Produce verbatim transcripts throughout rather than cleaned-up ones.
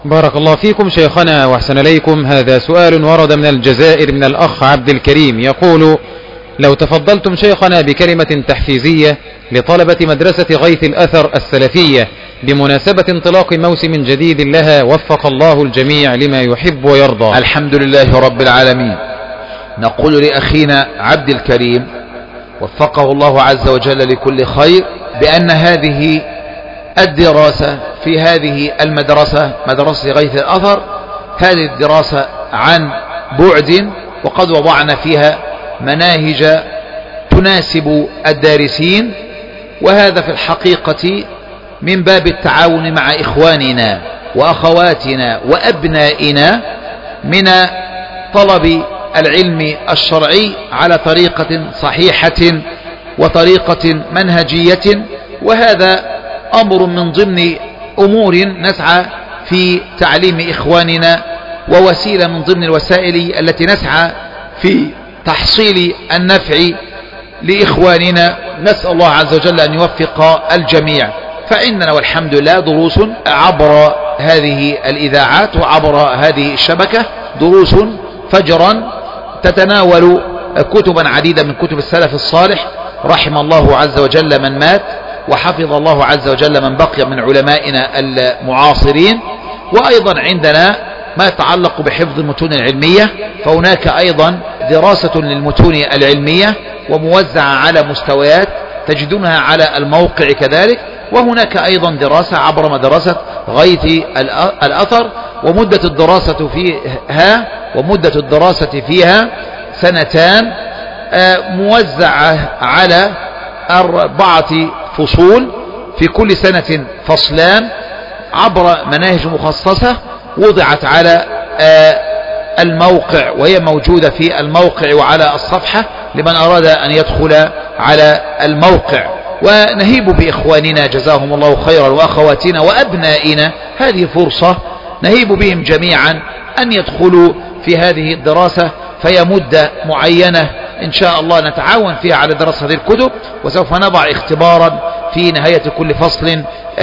بارك الله فيكم شيخنا وأحسن إليكم. هذا سؤال ورد من الجزائر من الأخ عبد الكريم، يقول: لو تفضلتم شيخنا بكلمة تحفيزية لطلبة مدرسة غيث الأثر السلفية بمناسبة انطلاق موسم جديد لها، وفق الله الجميع لما يحب ويرضى. الحمد لله رب العالمين. نقول لأخينا عبد الكريم وفقه الله عز وجل لكل خير بأن هذه الدراسة في هذه المدرسة، مدرسة غيث الأثر، هذه الدراسة عن بعد، وقد وضعنا فيها مناهج تناسب الدارسين، وهذا في الحقيقة من باب التعاون مع إخواننا وأخواتنا وأبنائنا من طلب العلم الشرعي على طريقة صحيحة وطريقة منهجية، وهذا أمر من ضمن أمور نسعى في تعليم إخواننا، ووسيلة من ضمن الوسائل التي نسعى في تحصيل النفع لإخواننا. نسأل الله عز وجل أن يوفق الجميع. فإننا والحمد لله دروس عبر هذه الإذاعات وعبر هذه الشبكة، دروس فجرا تتناول كتبا عديدة من كتب السلف الصالح، رحم الله عز وجل من مات وحفظ الله عز وجل من بقي من علمائنا المعاصرين. وأيضا عندنا ما يتعلق بحفظ المتون العلمية، فهناك أيضا دراسة للمتون العلمية وموزعة على مستويات تجدونها على الموقع كذلك. وهناك أيضا دراسة عبر مدرسة غيث الأثر، ومدة الدراسة فيها ومدة الدراسة فيها سنتان، موزعة على أربعة فصول، في كل سنة فصلان عبر مناهج مخصصة وضعت على الموقع، وهي موجودة في الموقع وعلى الصفحة لمن أراد أن يدخل على الموقع. ونهيب بإخواننا جزاهم الله خيرا وأخواتنا وأبنائنا هذه فرصة نهيب بهم جميعا أن يدخلوا في هذه الدراسة، فهي مدة معينة إن شاء الله نتعاون فيها على دراسة هذه الكتب، وسوف نضع اختبارا في نهاية كل فصل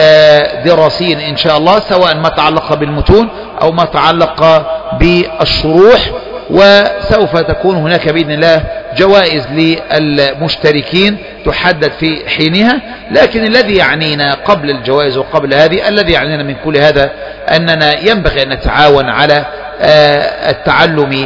دراسي إن شاء الله، سواء ما تعلق بالمتون أو ما تعلق بالشروح. وسوف تكون هناك بإذن الله جوائز للمشتركين تحدد في حينها. لكن الذي يعنينا قبل الجوائز وقبل هذه، الذي يعنينا من كل هذا أننا ينبغي أن نتعاون على التعلم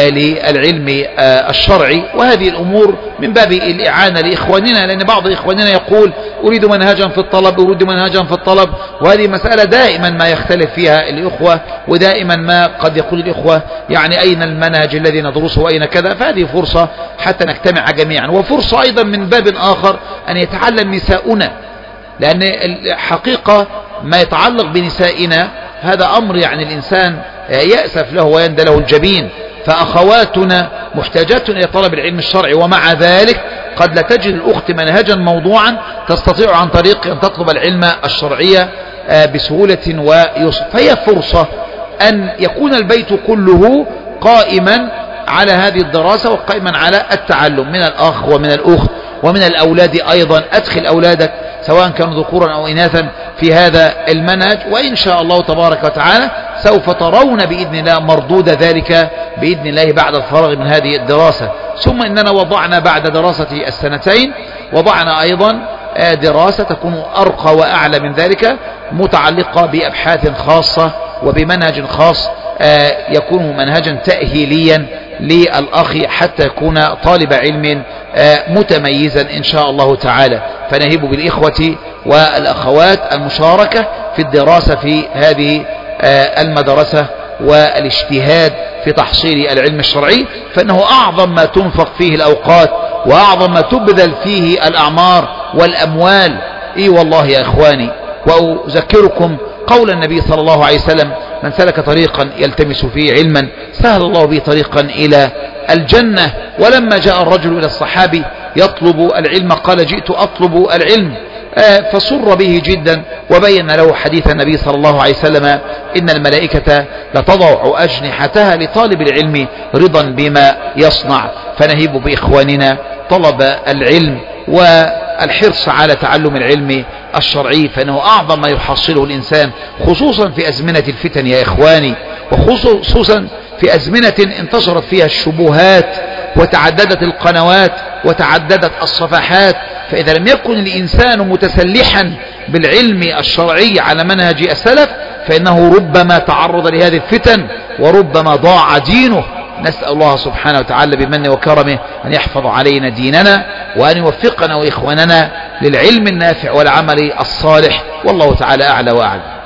للعلم الشرعي، وهذه الأمور من باب الإعانة لإخواننا، لأن بعض إخواننا يقول أريد منهجا في الطلب أريد منهجا في الطلب، وهذه مسألة دائما ما يختلف فيها الإخوة، ودائما ما قد يقول الإخوة يعني أين المنهج الذي ندرسه وأين كذا. فهذه فرصة حتى نجتمع جميعا، وفرصة أيضا من باب آخر أن يتعلم نساؤنا، لأن الحقيقة ما يتعلق بنسائنا هذا أمر يعني الإنسان يأسف له ويندى له الجبين. فأخواتنا محتاجات إلى طلب العلم الشرعي، ومع ذلك قد لا تجد الأخت منهجا موضوعا تستطيع عن طريق أن تطلب العلم الشرعي بسهولة ويسر. فهي فرصة أن يكون البيت كله قائما على هذه الدراسة وقائما على التعلم من الأخ ومن الأخت ومن الأولاد أيضا. أدخل أولادك سواء كانوا ذكورا أو إناثا في هذا المنهج، وإن شاء الله تبارك وتعالى سوف ترون بإذن الله مردود ذلك بإذن الله بعد الفراغ من هذه الدراسة. ثم إننا وضعنا بعد دراسة السنتين وضعنا أيضا دراسة تكون أرقى وأعلى من ذلك، متعلقة بأبحاث خاصة وبمنهج خاص يكون منهجا تأهيليا للأخ حتى يكون طالب علم متميزا إن شاء الله تعالى. فنهيب بالإخوة والأخوات المشاركة في الدراسة في هذه المدرسة والاجتهاد في تحصيل العلم الشرعي، فإنه أعظم ما تنفق فيه الأوقات وأعظم ما تبذل فيه الأعمار والأموال. إي والله يا إخواني. وأذكركم قول النبي صلى الله عليه وسلم: من سلك طريقا يلتمس فيه علما سهل الله به طريقا إلى الجنة. ولما جاء الرجل إلى الصحابي يطلب العلم قال: جئت أطلب العلم، فسر به جدا وبين له حديث النبي صلى الله عليه وسلم: إن الملائكة لتضع أجنحتها لطالب العلم رضا بما يصنع. فنهيب بإخواننا طلب العلم الحرص على تعلم العلم الشرعي، فإنه أعظم ما يحصله الإنسان، خصوصا في أزمنة الفتن يا إخواني، وخصوصا في أزمنة انتشرت فيها الشبهات وتعددت القنوات وتعددت الصفحات. فإذا لم يكن الإنسان متسلحا بالعلم الشرعي على منهج السلف فإنه ربما تعرض لهذه الفتن وربما ضاع دينه. نسأل الله سبحانه وتعالى بمنه وكرمه أن يحفظ علينا ديننا وأن يوفقنا وإخواننا للعلم النافع والعمل الصالح، والله تعالى أعلى وأعلم.